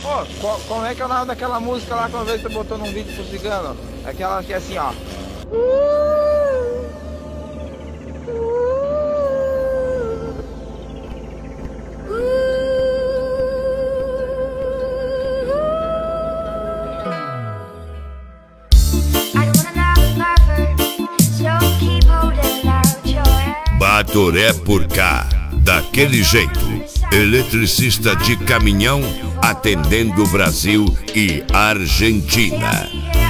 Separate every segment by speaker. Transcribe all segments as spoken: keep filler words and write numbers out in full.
Speaker 1: Pô, co- como é que é o nome daquela música lá que uma vez você botou num vídeo pro cigano? Aquela que é assim, ó.
Speaker 2: Batoré por cá, daquele jeito. Eletricista de caminhão atendendo Brasil e Argentina.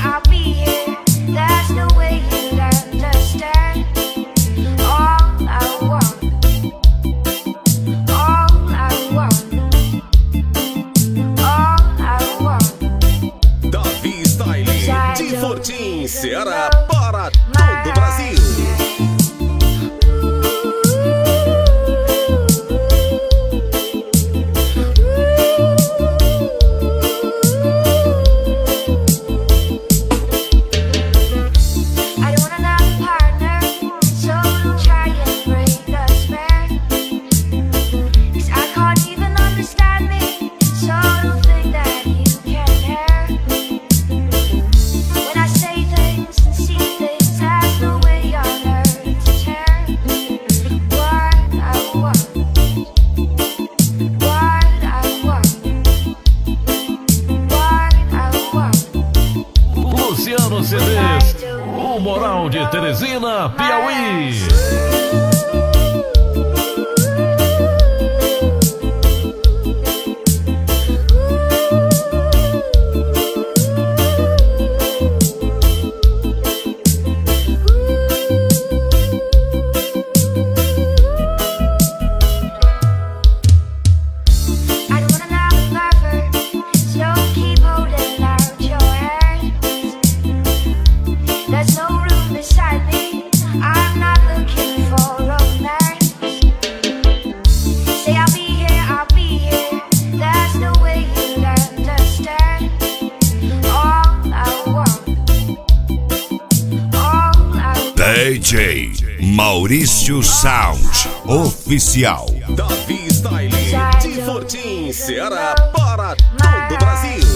Speaker 3: Davi Style de Fortim, Ceará, para todo o Brasil.
Speaker 4: Luciano C Ds, o Moral de Teresina, Piauí.
Speaker 2: D J Maurício Sound Oficial.
Speaker 3: Davi Style de Fortim, Ceará, para todo o Brasil.